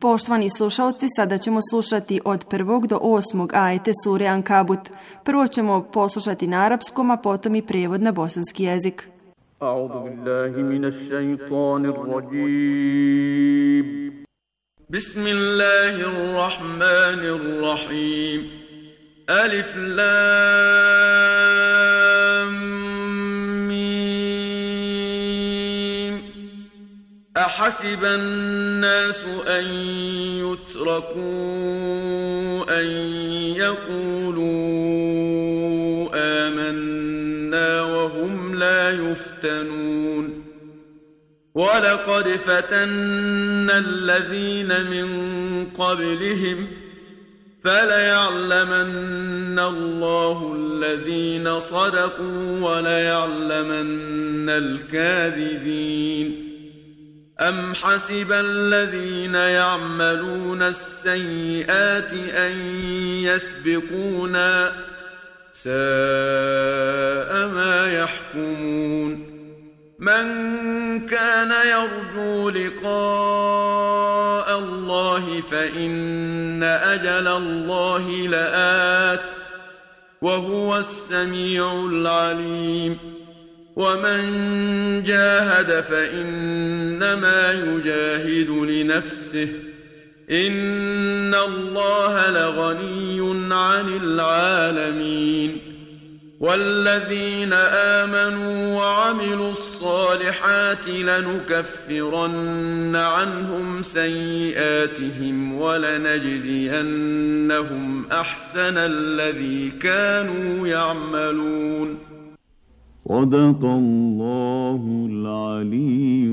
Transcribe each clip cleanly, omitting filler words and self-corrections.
Poštovani slušalci, sada ćemo slušati od 1. do 8. ajete sure Ankabut. Prvo ćemo poslušati na arapskom, a potom i prijevod na bosanski jezik. A'udhu billahi minash shaitanir rajim. Bismillahirrahmanirrahim. Alif lam mim. أحسب الناس أن يتركوا أن يقولوا آمنا وهم لا يفتنون ولقد فتنا الذين من قبلهم فليعلمن الله الذين صدقوا وليعلمن الكاذبين أم حسب الذين يعملون السيئات أن يسبقونا ساء ما يحكمون من كان يرجو لقاء الله فإن أجل الله لآت وهو السميع العليم ومن جاهد فإنما يجاهد لنفسه إن الله لغني عن العالمين والذين آمنوا وعملوا الصالحات لنكفرن عنهم سيئاتهم ولنجزينهم أحسن الذي كانوا يعملون صدق الله العلي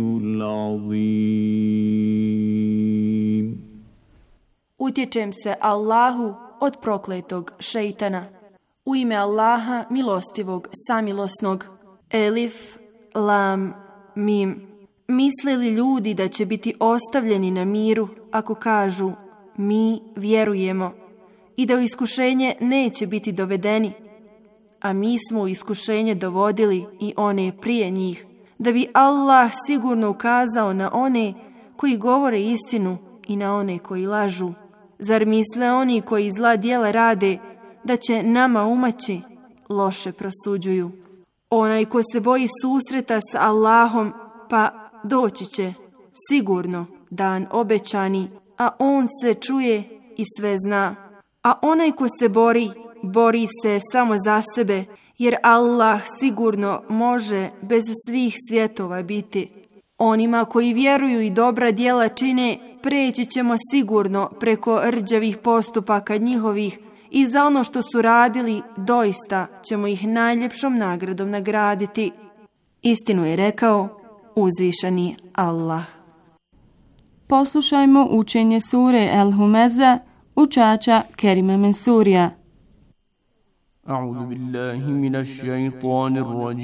العظيم. Utječem se Allahu od prokletog šejtana. U ime Allaha milostivog samilosnog. Elif, lam, mim. Misle li ljudi da će biti ostavljeni na miru ako kažu mi vjerujemo i da u iskušenje neće biti dovedeni? A mi smo u iskušenje dovodili i one prije njih, da bi Allah sigurno ukazao na one koji govore istinu i na one koji lažu. Zar misle oni koji zla djela rade da će nama umaći? Loše prosuđuju. Onaj ko se boji susreta s Allahom, pa doći će sigurno dan obećani, a on se čuje i sve zna. A onaj ko se bori se samo za sebe, jer Allah sigurno može bez svih svjetova biti. Onima koji vjeruju i dobra djela čine, preći ćemo sigurno preko rđavih postupaka njihovih i za ono što su radili doista ćemo ih najljepšom nagradom nagraditi. Istinu je rekao uzvišeni Allah. Poslušajmo učenje sure El-Humeze učača Kerima Mensurija. أعوذ بالله من الشيطان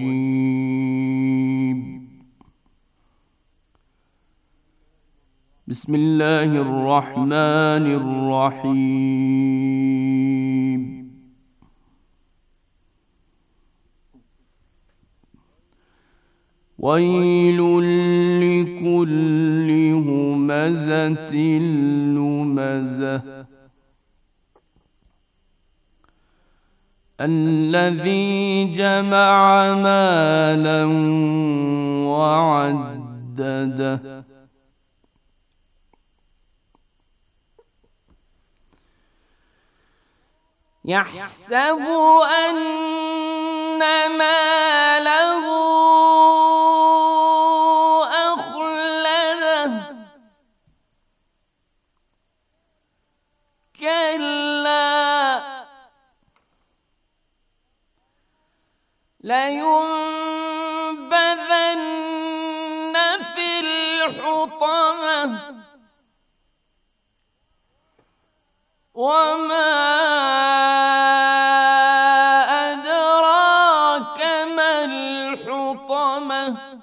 الرجيم بسم الله الرحمن الرحيم ويل لكل همزة لمزة الذي جمع مالا وعدده يحسب أن ماله أخلده كلا لينبذن في الحطمة وما أدراك ما الحطمة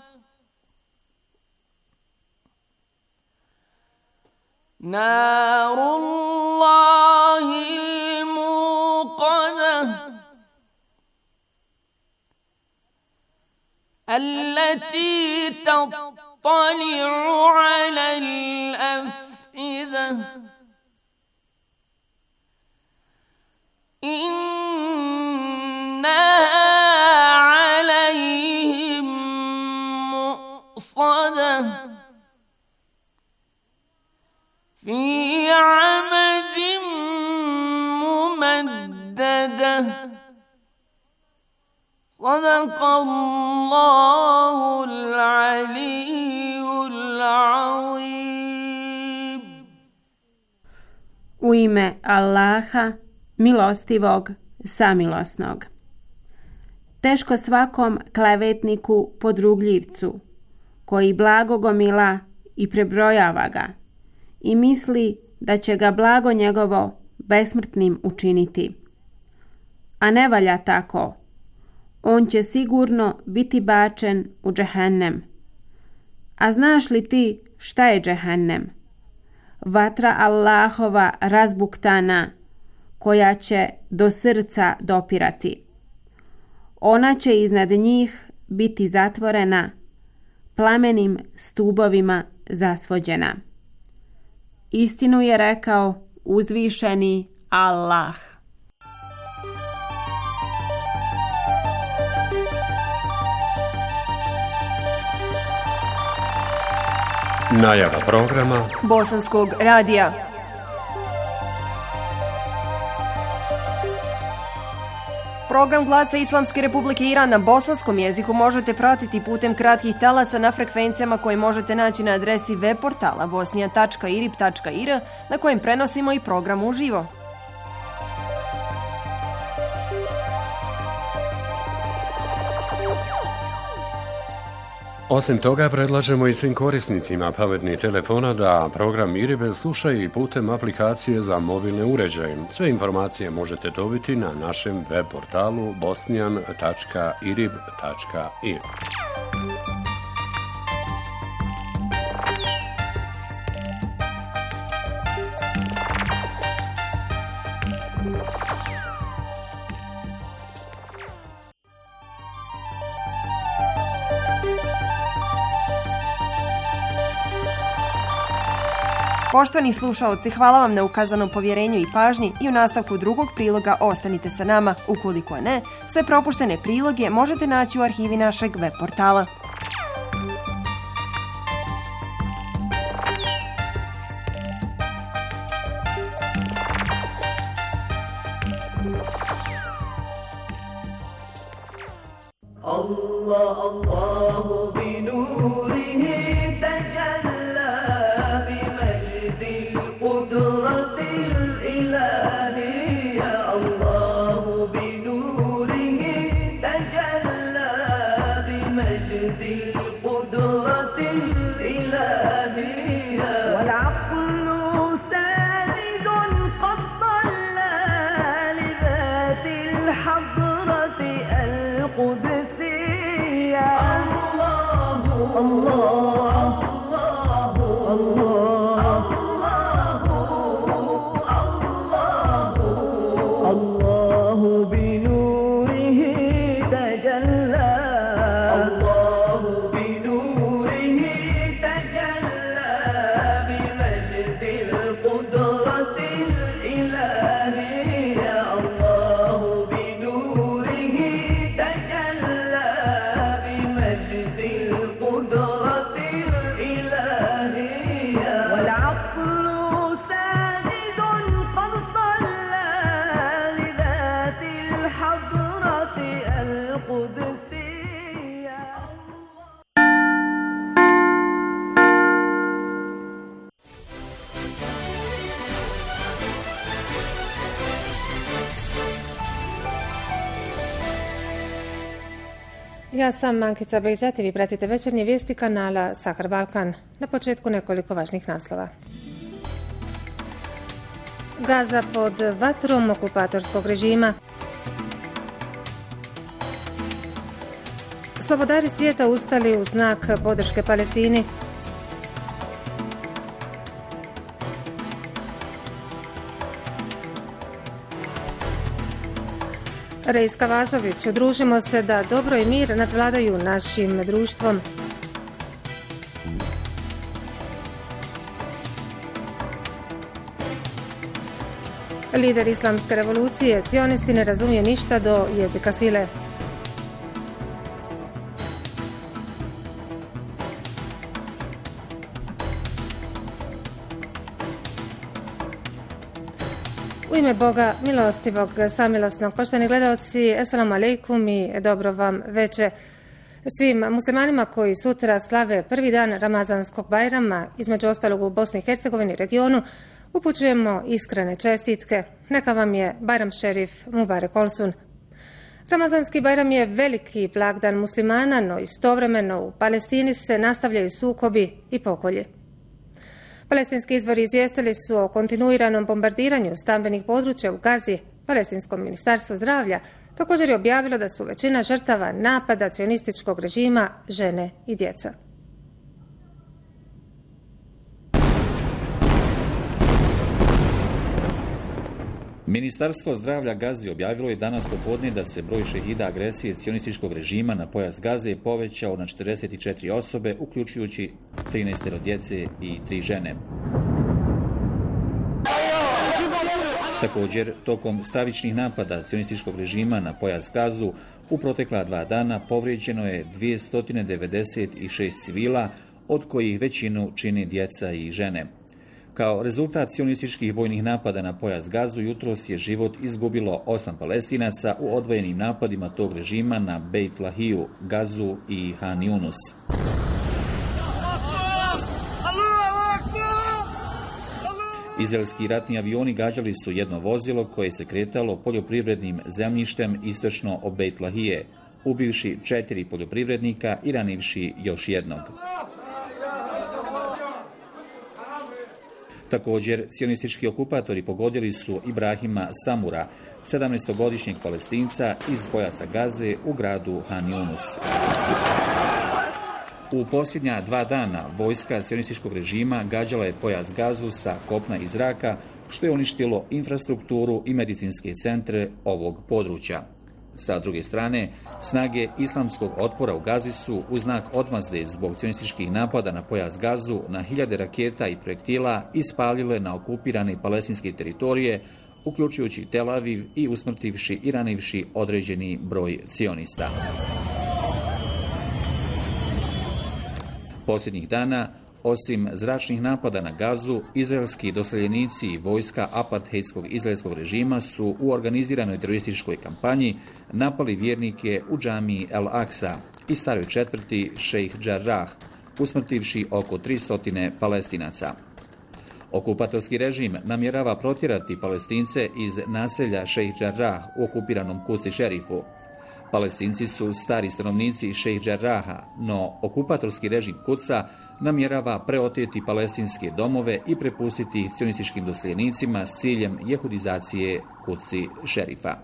نار الله الموقدة التي تطلع على الأفئدة عليهم مؤصدة في عمد ممددة صدق الله العلي العظيم. U ime Allaha, milostivog, samilosnog. Teško svakom klevetniku podrugljivcu, koji blago gomila i prebrojava ga, i misli da će ga blago njegovo besmrtnim učiniti. A ne valja tako. On će sigurno biti bačen u džehennem. A znaš li ti šta je džehennem? Vatra Allahova razbuktana, koja će do srca dopirati. Ona će iznad njih biti zatvorena, plamenim stubovima zasvođena. Istinu je rekao uzvišeni Allah. Najava programa Bosanskog radija. Program Glasa Islamske Republike Iran na bosanskom jeziku možete pratiti putem kratkih talasa na frekvencijama koje možete naći na adresi web portala bosnija.irib.ir na kojem prenosimo i program uživo. Osim toga, predlažemo i svim korisnicima pametnih telefona da program IRIB slušaju i putem aplikacije za mobilne uređaje. Sve informacije možete dobiti na našem web portalu bosnian.irib.ir. Poštovani slušaoci, hvala vam na ukazanom povjerenju i pažnji i u nastavku drugog priloga ostanite sa nama. Ukoliko ne, sve propuštene priloge možete naći u arhivi našeg web portala. Ja sam Mankica Bejđat i vi pratite večernje vijesti kanala Sahar Balkan. Na početku nekoliko važnih naslova. Gaza pod vatrom okupatorskog režima. Slobodari svijeta ustali u znak podrške Palestini. Reis Kavazović, udružimo se da dobro i mir nadvladaju našim društvom. Lider islamske revolucije, cionisti, ne razumije ništa do jezika sile. U ime Boga, milostivog, samilosnog, poštovani gledalci, assalamu alaikum i dobro vam veče. Svim muslimanima koji sutra slave prvi dan Ramazanskog Bajrama, između ostalog u Bosni i Hercegovini i regionu, upućujemo iskrene čestitke. Neka vam je Bajram Šerif Mubarek Olsun. Ramazanski Bajram je veliki blagdan muslimana, no istovremeno u Palestini se nastavljaju sukobi i pokolje. Palestinski izvori izvijestili su o kontinuiranom bombardiranju stambenih područja u Gazi. Palestinsko ministarstvo zdravlja također je objavilo da su većina žrtava napada cionističkog režima žene i djeca. Ministarstvo zdravlja Gazi objavilo je danas popodne da se broj šehida agresije cionističkog režima na pojas Gaze povećao na 44 osobe, uključujući 13 djece i 3 žene. Također, tokom stravičnih napada cionističkog režima na pojas Gazu, u protekla 2 dana povrijeđeno je 296 civila, od kojih većinu čini djeca i žene. Kao rezultat cionističkih vojnih napada na pojas Gazu, jutros je život izgubilo 8 Palestinaca u odvojenim napadima tog režima na Beit Lahiju, Gazu i Han Yunus. Izraelski ratni avioni gađali su jedno vozilo koje se kretalo poljoprivrednim zemljištem istočno od Beit Lahije, ubivši 4 poljoprivrednika i ranivši još jednog. Također, cionistički okupatori pogodili su Ibrahima Samura, 17-godišnjeg Palestinca iz pojasa Gaze u gradu Han Yunus. U posljednja 2 dana vojska cionističkog režima gađala je pojas Gazu sa kopna i zraka, što je uništilo infrastrukturu i medicinske centre ovog područja. Sa druge strane, snage islamskog otpora u Gazi su u znak odmazde zbog cionističkih napada na pojas Gazu na hiljade raketa i projektila ispalile na okupirane palestinske teritorije, uključujući Tel Aviv i usmrtivši i ranivši određeni broj cionista. Posljednjih dana, osim zračnih napada na Gazu, izraelski doseljenici i vojska apartheidskog izraelskog režima su u organiziranoj terorističkoj kampanji napali vjernike u džamiji El Aksa i staroj četvrti Šejh Džarrah, usmrtivši oko 300 Palestinaca. Okupatorski režim namjerava protjerati Palestince iz naselja Šejh Džarrah u okupiranom Kuci Šerifu. Palestinci su stari stanovnici Šejh Džarraha, no okupatorski režim Kuca namjerava preoteti palestinske domove i prepustiti ih cionističkim doseljenicima s ciljem jehudizacije Kuci Šerifa.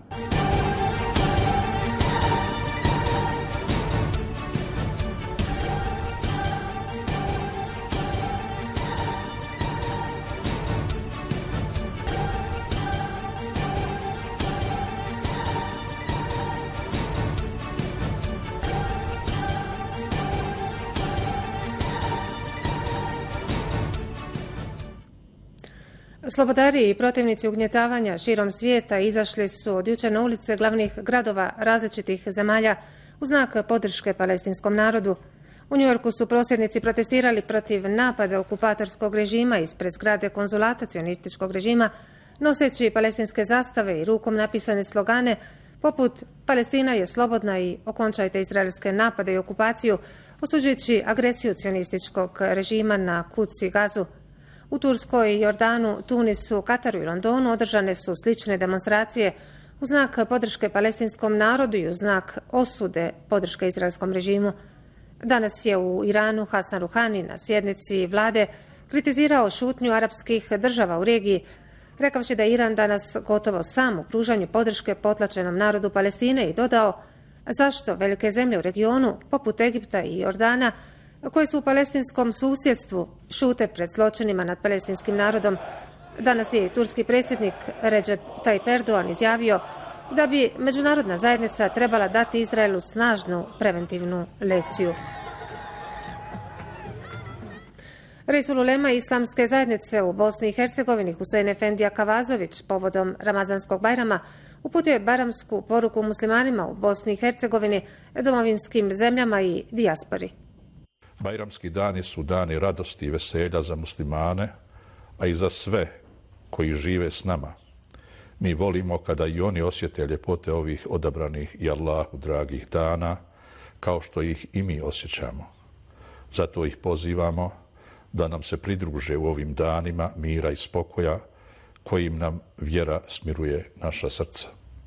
Slobodari i protivnici ugnjetavanja širom svijeta izašli su od jučer na ulice glavnih gradova različitih zemalja u znak podrške palestinskom narodu. U Njujorku su prosvjednici protestirali protiv napada okupatorskog režima ispred zgrade konzulata cionističkog režima, noseći palestinske zastave i rukom napisane slogane poput "Palestina je slobodna" i "Okončajte izraelske napade i okupaciju", osuđujući agresiju cionističkog režima na Kuc i Gazu. U Turskoj, Jordanu, Tunisu, Kataru i Londonu održane su slične demonstracije u znak podrške palestinskom narodu i u znak osude podrške izraelskom režimu. Danas je u Iranu Hasan Ruhani na sjednici vlade kritizirao šutnju arapskih država u regiji, rekavši da je Iran danas gotovo sam u pružanju podrške potlačenom narodu Palestine i dodao zašto velike zemlje u regionu, poput Egipta i Jordana, koji su u palestinskom susjedstvu, šute pred zločinima nad palestinskim narodom. Danas je turski predsjednik Recep Tayyip Erdogan izjavio da bi međunarodna zajednica trebala dati Izraelu snažnu preventivnu lekciju. Reisul ulema Islamske zajednice u Bosni i Hercegovini Husein Efendija Kavazović povodom Ramazanskog Bajrama uputio je bajramsku poruku muslimanima u Bosni i Hercegovini, domovinskim zemljama i dijaspori. Bajramski dani su dani radosti i veselja za muslimane, a i za sve koji žive s nama. Mi volimo kada i oni osjete ljepote ovih odabranih i Allahu dragih dana, kao što ih i mi osjećamo. Zato ih pozivamo da nam se pridruže u ovim danima mira i spokoja, kojim nam vjera smiruje naša srca.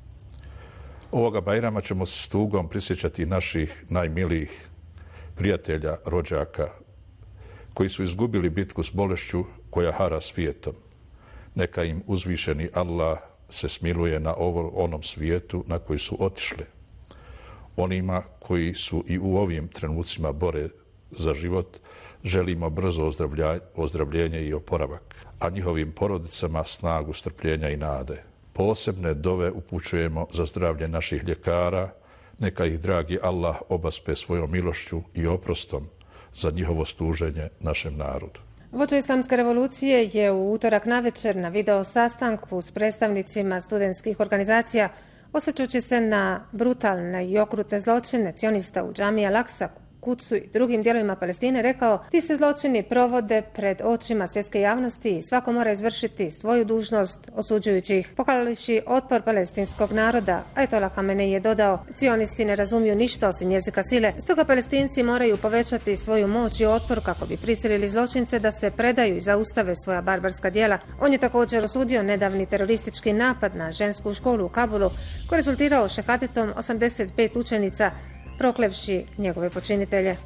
Ovoga Bajrama ćemo se s tugom prisjećati naših najmilijih prijatelja, rođaka, koji su izgubili bitku s bolešću koja hara svijetom. Neka im uzvišeni Allah se smiluje na onom svijetu na koji su otišli. Onima koji su i u ovim trenucima bore za život, želimo brzo ozdravljenje i oporavak, a njihovim porodicama snagu strpljenja i nade. Posebne dove upućujemo za zdravlje naših ljekara, neka ih dragi Allah obaspe svojom milošću i oprostom za njihovo služenje našem narodu. Vođa Islamske revolucije je u utorak navečer na video sastanku s predstavnicima studentskih organizacija, osvrćući se na brutalne i okrutne zločine cionista u džamiji Al-Aksa, Kucu i drugim dijelovima Palestine, rekao: ti se zločini provode pred očima svjetske javnosti i svako mora izvršiti svoju dužnost, osuđujući ih. Pohvalivši otpor palestinskog naroda, Ajatolah Hamenei je dodao: cionisti ne razumiju ništa osim jezika sile, stoga Palestinci moraju povećati svoju moć i otpor kako bi prisilili zločince da se predaju i zaustave svoja barbarska djela. On je također osudio nedavni teroristički napad na žensku školu u Kabulu, koji je rezultirao šehadetom 85 učenica, proklevši njegove počinitelje.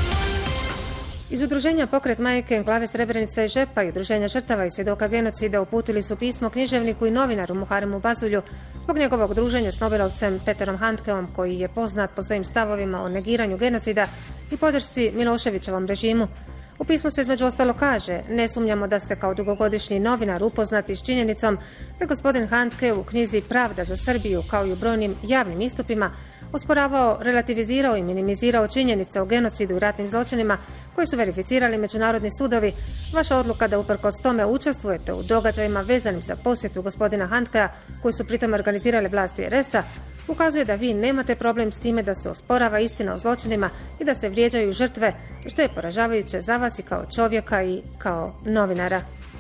Iz udruženja Pokret majke, glave Srebrenica i Žepa i udruženja žrtava i svjedoka genocida uputili su pismo književniku i novinaru Muharemu Bazulju zbog njegovog druženja s nobelovcem Peterom Handkeom, koji je poznat po svojim stavovima o negiranju genocida i podršci Miloševićevom režimu. U pismu se između ostalo kaže: ne sumnjamo da ste kao dugogodišnji novinar upoznati s činjenicom da gospodin Handke u knjizi Pravda za Srbiju, kao i u brojnim javnim istupima, osporavao, relativizirao i minimizirao činjenice o genocidu i ratnim zločinima koji su verificirali međunarodni sudovi. Vaša odluka da uprkos tome učestvujete u događajima vezanim za posjetu gospodina Handkea, koji su pritom organizirale vlasti RS-a, ukazuje da vi nemate problem s time da se osporava istina o zločinima i da se vrijeđaju žrtve, što je poražavajuće za vas i kao čovjeka i kao novinara.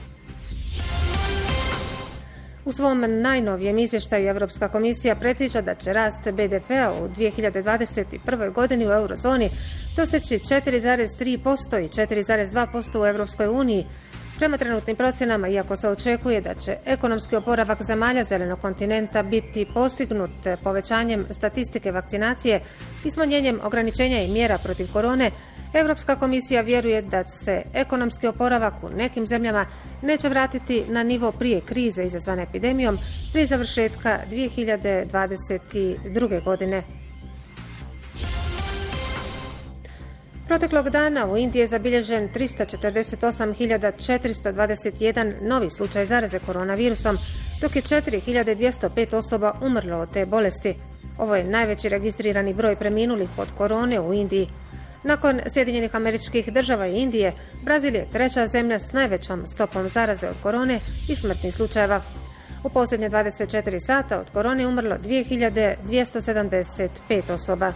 U svom najnovijem izvještaju Europska komisija predviđa da će rast BDP-a u 2021. godini u eurozoni doseći 4,3% i 4,2% u Europskoj uniji. Prema trenutnim procjenama, iako se očekuje da će ekonomski oporavak zemalja zelenog kontinenta biti postignut povećanjem statistike vakcinacije i smanjenjem ograničenja i mjera protiv korone, Europska komisija vjeruje da se ekonomski oporavak u nekim zemljama neće vratiti na nivo prije krize izazvane epidemijom prije završetka 2022. godine. Proteklog dana u Indiji je zabilježen 348.421 novi slučaj zaraze koronavirusom, dok je 4.205 osoba umrlo od te bolesti. Ovo je najveći registrirani broj preminulih od korone u Indiji. Nakon Sjedinjenih Američkih Država i Indije, Brazil je treća zemlja s najvećom stopom zaraze od korone i smrtnih slučajeva. U posljednje 24 sata od korone umrlo 2.275 osoba.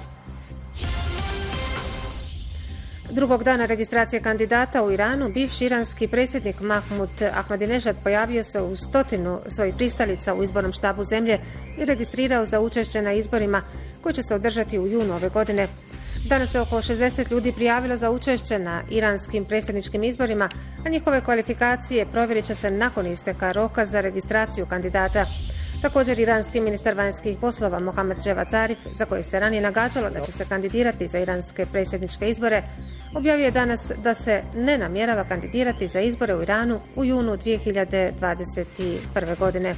Drugog dana registracije kandidata u Iranu, bivši iranski predsjednik Mahmud Ahmadinejad pojavio se u 100 svojih pristalica u izbornom štabu zemlje i registrirao za učešće na izborima koji će se održati u junu ove godine. Danas se oko 60 ljudi prijavilo za učešće na iranskim predsjedničkim izborima, a njihove kvalifikacije provjerit će se nakon isteka roka za registraciju kandidata. Također, iranski ministar vanjskih poslova Mohamed Javad Zarif, za koji se ranije nagađalo da će se kandidirati za iranske predsjedničke izbore, objavio je danas da se ne namjerava kandidirati za izbore u Iranu u junu 2021. godine.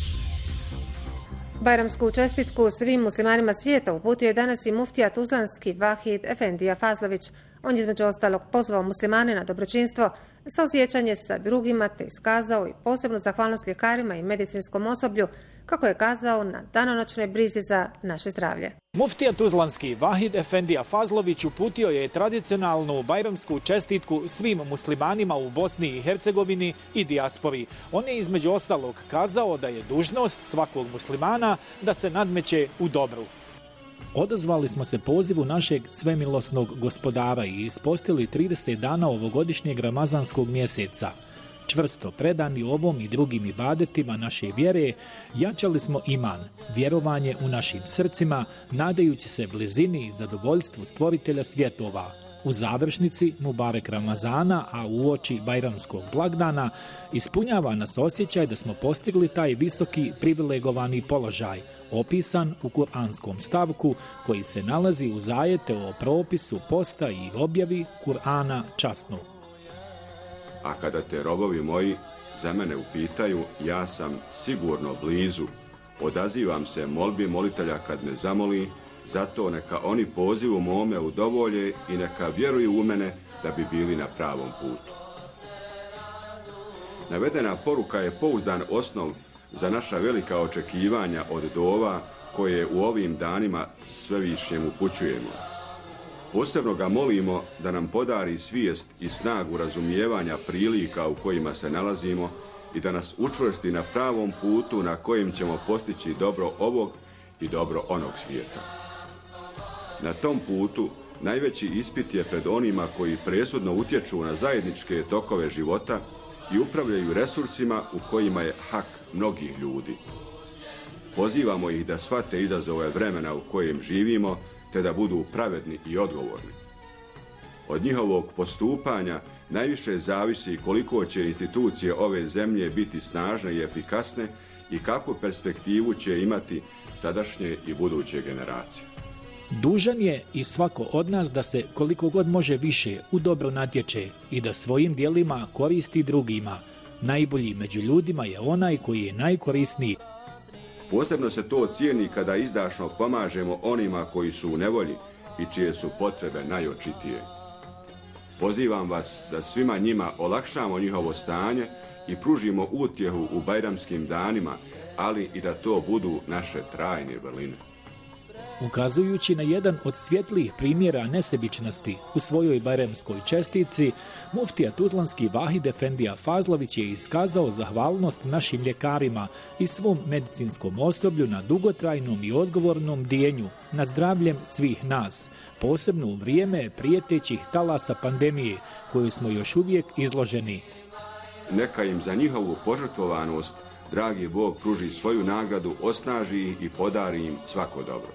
Bajramsku čestitku svim muslimanima svijeta uputio je danas i muftija tuzlanski Vahid Efendija Fazlović. On je između ostalog pozvao muslimane na dobročinstvo, saosjećanje sa drugima te iskazao i posebnu zahvalnost ljekarima i medicinskom osoblju kako je kazao na danonoćnoj brizi za naše zdravlje. Muftija Tuzlanski Vahid Efendija Fazlović uputio je tradicionalnu bajramsku čestitku svim muslimanima u Bosni i Hercegovini i dijaspori. On je između ostalog kazao da je dužnost svakog muslimana da se nadmeće u dobru. Odazvali smo se pozivu našeg svemilosnog gospodara i ispostili 30 dana ovogodišnjeg ramazanskog mjeseca. Čvrsto predani ovom i drugim ibadetima naše vjere, jačali smo iman, vjerovanje u našim srcima, nadajući se blizini i zadovoljstvu stvoritelja svjetova. U završnici Mubarek Ramazana, a uoči Bajramskog blagdana, ispunjava nas osjećaj da smo postigli taj visoki privilegovani položaj, opisan u kuranskom stavku koji se nalazi uz ajete o propisu posta i objavi Kur'ana časnu. A kada te robovi moji za mene upitaju, ja sam sigurno blizu. Odazivam se molbi molitelja kad me zamoli, zato neka oni pozivu mome udovolje i neka vjeruju u mene da bi bili na pravom putu. Navedena poruka je pouzdan osnov za naša velika očekivanja od dova koje u ovim danima svevišnjem upućujemo. Posebno ga molimo da nam podari svijest i snagu razumijevanja prilika u kojima se nalazimo i da nas učvrsti na pravom putu na kojem ćemo postići dobro ovog i dobro onog svijeta. Na tom putu najveći ispit je pred onima koji presudno utječu na zajedničke tokove života i upravljaju resursima u kojima je hak mnogih ljudi. Pozivamo ih da shvate izazove vremena u kojem živimo, te da budu pravedni i odgovorni. Od njihovog postupanja najviše zavisi koliko će institucije ove zemlje biti snažne i efikasne i kakvu perspektivu će imati sadašnje i buduće generacije. Dužan je i svako od nas da se koliko god može više u dobro natječe i da svojim djelima koristi drugima. Najbolji među ljudima je onaj koji je najkorisniji. Posebno se to cijeni kada izdašno pomažemo onima koji su u nevolji i čije su potrebe najočitije. Pozivam vas da svima njima olakšamo njihovo stanje i pružimo utjehu u bajramskim danima, ali i da to budu naše trajne vrline. Ukazujući na jedan od svjetlijih primjera nesebičnosti u svojoj bajramskoj čestitci, muftija Tuzlanski Vahid Efendija Fazlović je iskazao zahvalnost našim ljekarima i svom medicinskom osoblju na dugotrajnom i odgovornom bdijenju nad zdravljem svih nas, posebno u vrijeme prijetećih talasa pandemije koju smo još uvijek izloženi. Neka im za njihovu požrtvovanost dragi Bog pruži svoju nagradu, osnaži ih i podari im svako dobro.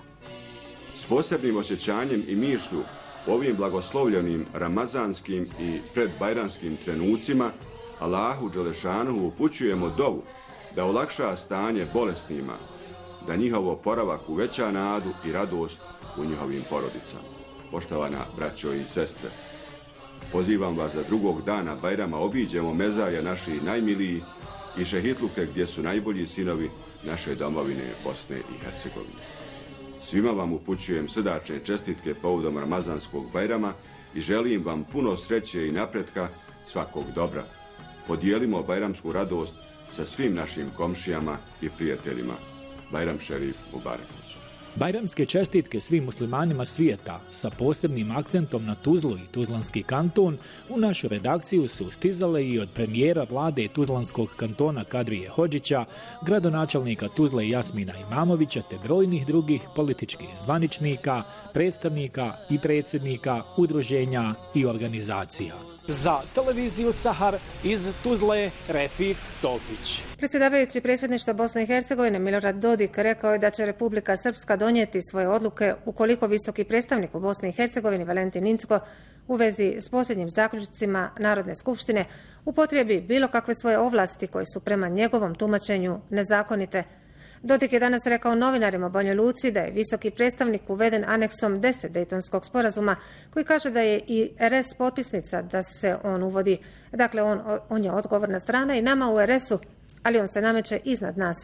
S posebnim osjećanjem i mišlju ovim blagoslovljenim ramazanskim i predbajranskim trenucima Allahu Đelešanuhu upućujemo dovu da olakša stanje bolesnima, da njihov oporavak uveća nadu i radost u njihovim porodicama. Poštovana braćo i sestre, pozivam vas da drugog dana Bajrama obiđemo mezarje naših najmilijih i šehitluke gdje su najbolji sinovi naše domovine Bosne i Hercegovine. Svima vam upućujem srdačne čestitke povodom Ramazanskog Bajrama i želim vam puno sreće i napretka, svakog dobra. Podijelimo bajramsku radost sa svim našim komšijama i prijateljima. Bajram šerif Mubarek. Bajramske čestitke svim muslimanima svijeta sa posebnim akcentom na Tuzlu i Tuzlanski kanton u našu redakciju su stizale i od premijera vlade Tuzlanskog kantona Kadrije Hodžića, gradonačelnika Tuzle Jasmina Imamovića te brojnih drugih političkih zvaničnika, predstavnika i predsjednika, udruženja i organizacija. Za televiziju Sahar iz Tuzle, Refik Topić. Predsjedavajući predsjedništva Bosne i Hercegovine Milorad Dodik rekao je da će Republika Srpska donijeti svoje odluke ukoliko visoki predstavnik u Bosni i Hercegovini Valentin Incko u vezi s posljednjim zaključcima Narodne skupštine upotrijebi bilo kakve svoje ovlasti koje su prema njegovom tumačenju nezakonite. Dodik je danas rekao novinarima u Banja Luci da je visoki predstavnik uveden aneksom 10 Dejtonskog sporazuma koji kaže da je i RS potpisnica da se on uvodi. Dakle, on je odgovorna strana i nama u RS-u, ali on se nameće iznad nas.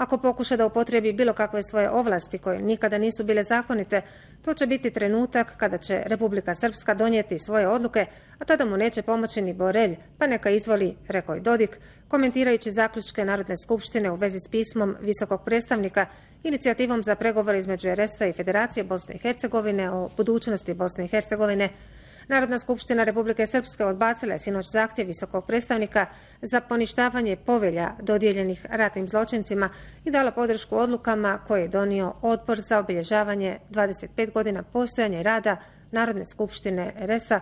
Ako pokuša da upotrijebi bilo kakve svoje ovlasti koje nikada nisu bile zakonite, to će biti trenutak kada će Republika Srpska donijeti svoje odluke, a tada mu neće pomoći ni Borelj, pa neka izvoli, rekao je Dodik, komentirajući zaključke Narodne skupštine u vezi s pismom visokog predstavnika, inicijativom za pregovore između RS-a i Federacije Bosne i Hercegovine o budućnosti Bosne i Hercegovine. Narodna skupština Republike Srpske odbacila je sinoć zahtjev visokog predstavnika za poništavanje povelja dodijeljenih ratnim zločincima i dala podršku odlukama koje je donio Odbor za obilježavanje 25 godina postojanja i rada Narodne skupštine RS-a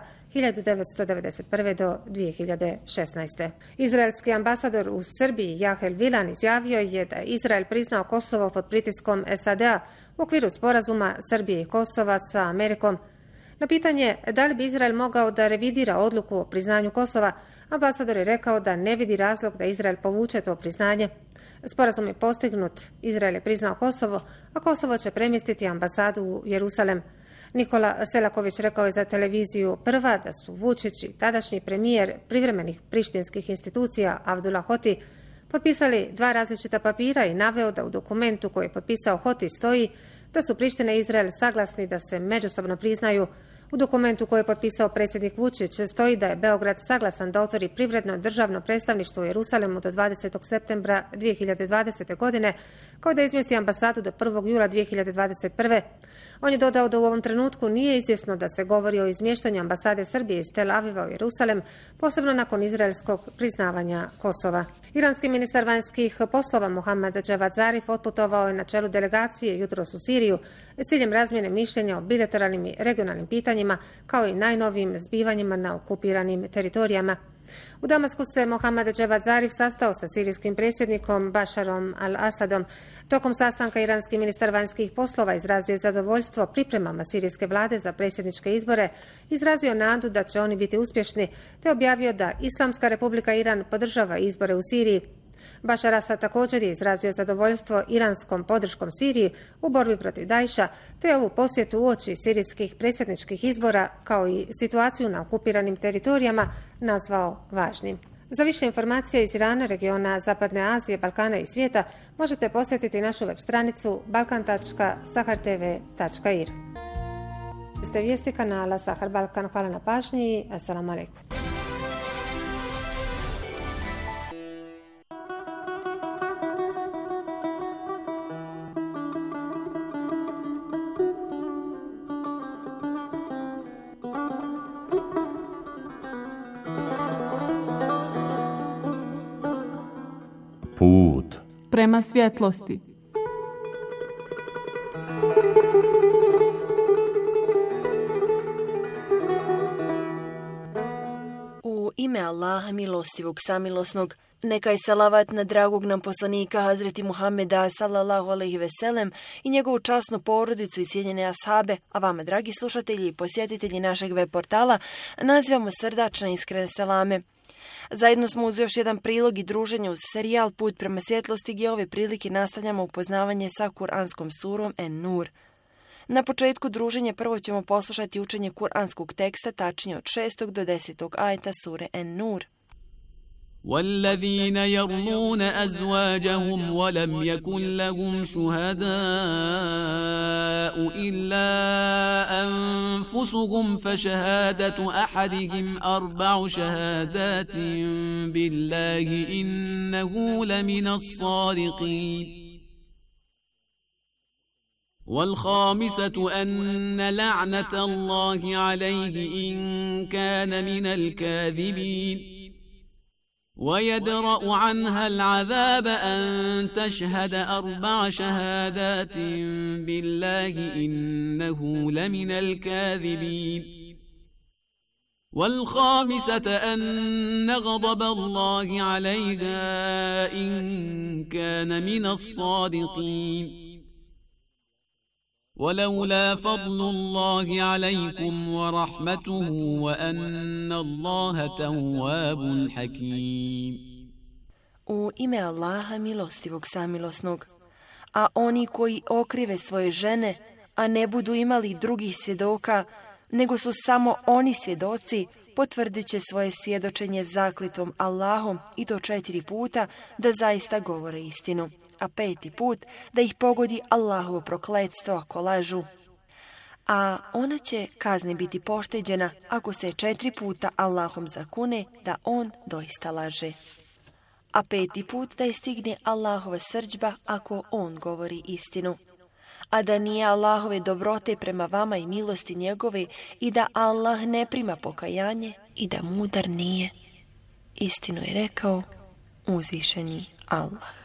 1991. do 2016. Izraelski ambasador u Srbiji Jahel Vilan izjavio je da je Izrael priznao Kosovo pod pritiskom SAD-a u okviru sporazuma Srbije i Kosova sa Amerikom. Na pitanje da li bi Izrael mogao da revidira odluku o priznanju Kosova, ambasador je rekao da ne vidi razlog da Izrael povuče to priznanje. Sporazum je postignut, Izrael je priznao Kosovo, a Kosovo će premjestiti ambasadu u Jerusalem. Nikola Selaković rekao je za televiziju Prva da su Vučić i tadašnji premijer privremenih prištinskih institucija Avdullah Hoti potpisali 2 različita papira i naveo da u dokumentu koji je potpisao Hoti stoji da su Priština i Izrael saglasni da se međusobno priznaju. U dokumentu koji je potpisao predsjednik Vučić stoji da je Beograd saglasan da otvori privredno državno predstavništvo u Jerusalemu do 20. septembra 2020. godine, kao da izmjesti ambasadu do 1. jula 2021. On je dodao da u ovom trenutku nije izvjesno da se govori o izmještanju ambasade Srbije iz Tel Aviva u Jerusalem, posebno nakon izraelskog priznavanja Kosova. Iranski ministar vanjskih poslova Mohammad Javad Zarif otputovao je na čelu delegacije jutros u Siriju s ciljem razmjene mišljenja o bilateralnim i regionalnim pitanjima, kao i najnovijim zbivanjima na okupiranim teritorijama. U Damasku se Mohammad Javad Zarif sastao sa sirijskim predsjednikom Basharom al-Asadom. Tokom sastanka iranski ministar vanjskih poslova izrazio je zadovoljstvo pripremama sirijske vlade za predsjedničke izbore, izrazio nadu da će oni biti uspješni, te objavio da Islamska republika Iran podržava izbore u Siriji. Bashar Asad također je izrazio zadovoljstvo iranskom podrškom Siriji u borbi protiv Dajša, te ovu posjetu uoči sirijskih predsjedničkih izbora, kao i situaciju na okupiranim teritorijama, nazvao važnim. Za više informacija iz Irana, regiona Zapadne Azije, Balkana i svijeta možete posjetiti našu web stranicu balkan.sahartv.ir. Ste vijesti kanala Sahar Balkan. Hvala na pažnji. Assalamu alaikum. Put prema svjetlosti. U ime Allaha milostivog samilosnog, neka je salavat na dragog nam poslanika Hazreti Muhameda sallallahu alejhi ve sellem i njegovu časnu porodicu i cijenjene ashabe, a vama dragi slušatelji i posjetitelji našeg web portala nazivamo srdačne iskrene selame. Zajedno smo uz još jedan prilog i druženje uz serijal Put prema svjetlosti, gdje ove prilike nastavljamo upoznavanje sa Kur'anskom surom En-Nur. Na početku druženja prvo ćemo poslušati učenje kuranskog teksta, tačnije od 6. do 10. ajeta sure En-Nur. والذين يرمون أزواجهم ولم يكن لهم شهداء إلا أنفسهم فشهادة أحدهم 4 شهادات بالله إنه لمن الصادقين والخامسة أن لعنة الله عليه إن كان من الكاذبين ويدرأ عنها العذاب أن تشهد 4 شهادات بالله إنه لمن الكاذبين والخامسة أن غضب الله عليها إن كان من الصادقين ولولا فضل الله عليكم ورحمته وأن الله تواب حكيم. U ime Allaha milostivog samilosnog, a oni koji okrive svoje žene, a ne budu imali drugih svjedoka, nego su samo oni svjedoci, potvrdit će svoje svjedočenje zakletvom Allahom, i to 4 puta, da zaista govore istinu. a 5. put da ih pogodi Allahovo prokletstvo ako lažu. A ona će kazni biti pošteđena ako se 4 puta Allahom zakune da on doista laže. A 5. put da je stigne Allahova srdžba ako on govori istinu. A da nije Allahove dobrote prema vama i milosti njegove i da Allah ne prima pokajanje i da mudar nije. Istinu je rekao uzvišeni Allah.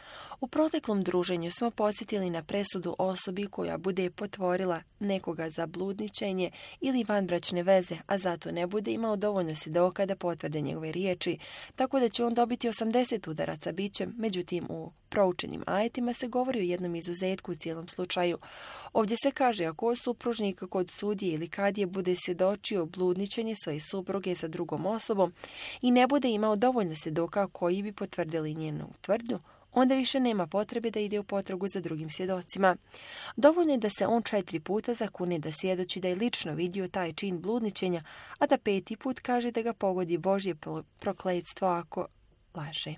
U proteklom druženju smo podsjetili na presudu osobi koja bude potvorila nekoga za bludničenje ili vanbračne veze, a zato ne bude imao dovoljno svjedoka da potvrde njegove riječi, tako da će on dobiti 80 udaraca bićem. Međutim, u proučenim ajetima se govori o jednom izuzetku u cijelom slučaju. Ovdje se kaže ako supružnik kod sudije ili kadije bude svjedočio bludničenje svoje supruge sa drugom osobom i ne bude imao dovoljno svjedoka koji bi potvrdili njenu tvrdnju, onda više nema potrebe da ide u potragu za drugim svjedocima. Dovoljno je da se on 4 puta zakune da svjedoči da je lično vidio taj čin bludničenja, a da 5. put kaže da ga pogodi Božje prokletstvo ako laže.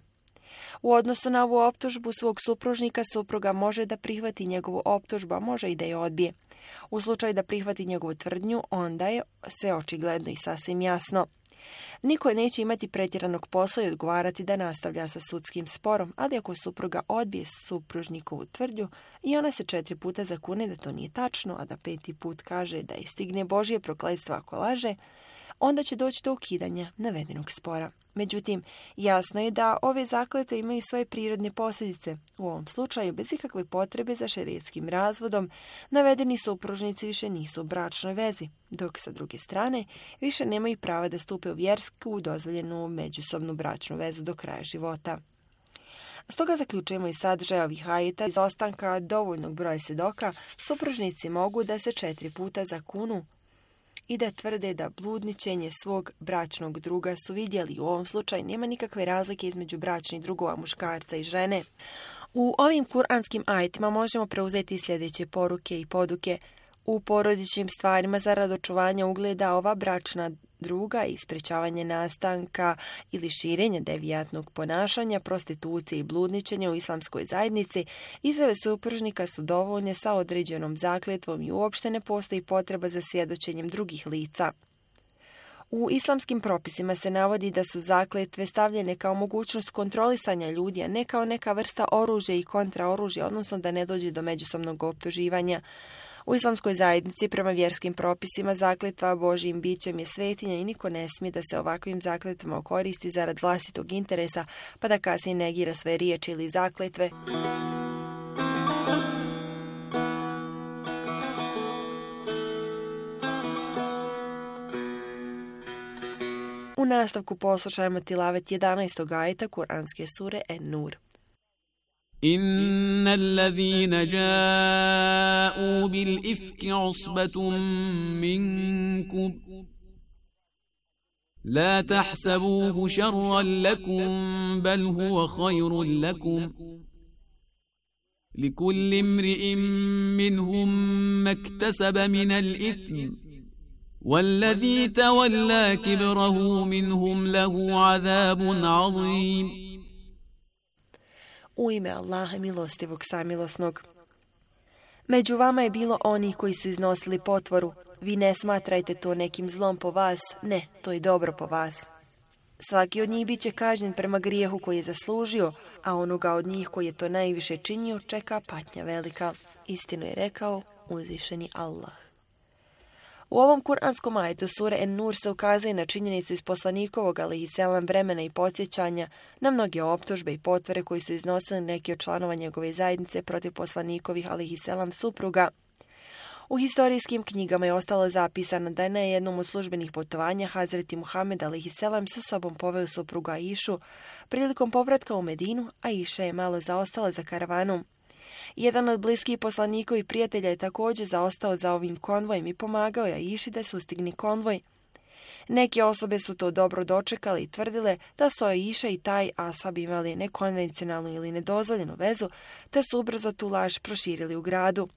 U odnosu na ovu optužbu svog supružnika, supruga može da prihvati njegovu optužbu, a može i da je odbije. U slučaju da prihvati njegovu tvrdnju, onda je sve očigledno i sasvim jasno. Niko neće imati pretjeranog posla i odgovarati da nastavlja sa sudskim sporom, ali ako supruga odbije supružnikovu tvrdnju i ona se 4 puta zakune da to nije tačno, a da 5. put kaže da je stigne Božje prokletstvo ako laže, onda će doći do ukidanja navedenog spora. Međutim, jasno je da ove zakletve imaju svoje prirodne posljedice. U ovom slučaju, bez ikakve potrebe za šerijetskim razvodom, navedeni supružnici više nisu u bračnoj vezi, dok sa druge strane više nemaju prava da stupe u vjersku dozvoljenu međusobnu bračnu vezu do kraja života. Stoga zaključujemo iz sadržaja ovih ajeta iz ostanka dovoljnog broja svjedoka, supružnici mogu da se 4 puta zakunu i da tvrde da bludničenje svog bračnog druga su vidjeli. U ovom slučaju nema nikakve razlike između bračnih drugova muškarca i žene. U ovim kuranskim ajetima možemo preuzeti sljedeće poruke i poduke. U porodičnim stvarima zarad očuvanja ugleda ova bračna druga i sprečavanje nastanka ili širenja devijatnog ponašanja, prostitucije i bludničenja u islamskoj zajednici, izjave supružnika su dovoljne sa određenom zakletvom i uopšte ne postoji potreba za svjedočenjem drugih lica. U islamskim propisima se navodi da su zakletve stavljene kao mogućnost kontrolisanja ljudi, a ne kao neka vrsta oružja i kontraoružja, odnosno da ne dođe do međusobnog optuživanja. U islamskoj zajednici prema vjerskim propisima zakletva Božjim bićem je svetinja i niko ne smije da se ovakvim zakletvama koristi zarad vlastitog interesa pa da kasnije negira sve riječi ili zakletve. U nastavku poslušajmo tilavet 11. ajeta Kur'anske sure En-Nur. إن الذين جاءوا بالإفك عصبة منكم لا تحسبوه شرا لكم بل هو خير لكم لكل امرئ منهم ما اكتسب من الإثم والذي تولى كبره منهم له عذاب عظيم. U ime Allaha milostivog samilosnog. Među vama je bilo onih koji su iznosili potvoru. Vi ne smatrajte to nekim zlom po vas, ne, to je dobro po vas. Svaki od njih bit će kažnjen prema grijehu koji je zaslužio, a onoga od njih koji je to najviše činio čeka patnja velika. Istinu je rekao uzvišeni Allah. U ovom kuranskom ajetu sure En-Nur se ukazuje na činjenicu iz poslanikovog alejhiselam vremena i podsjećanja na mnoge optužbe i potvore koji su iznosili neki od članova njegove zajednice protiv poslanikovih alejhiselam supruga. U historijskim knjigama je ostalo zapisano da je na jednom od službenih putovanja Hazreti Muhammed alejhiselam sa sobom poveo suprugu Aišu. Prilikom povratka u Medinu, Aiša je malo zaostala za karavanom. Jedan od bliskih poslanikovih prijatelja je također zaostao za ovim konvojem i pomagao je Aiši da sustigne konvoj. Neke osobe su to dobro dočekale i tvrdile da su Aiša i taj ashab imali nekonvencionalnu ili nedozvoljenu vezu, te su ubrzo tu laž proširili u gradu.